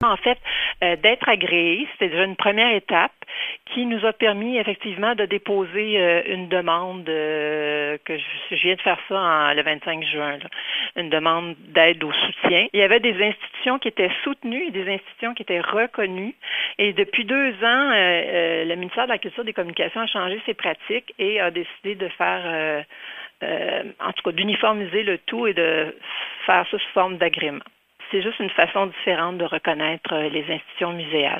En fait, d'être agréé, c'était déjà une première étape qui nous a permis effectivement de déposer une demande que je viens de faire ça le 25 juin, là, une demande d'aide au soutien. Il y avait des institutions qui étaient soutenues et des institutions qui étaient reconnues. Et depuis 2 ans, le ministère de la Culture et des Communications a changé ses pratiques et a décidé de faire, en tout cas, d'uniformiser le tout et de faire ça sous forme d'agrément. C'est juste une façon différente de reconnaître les institutions muséales.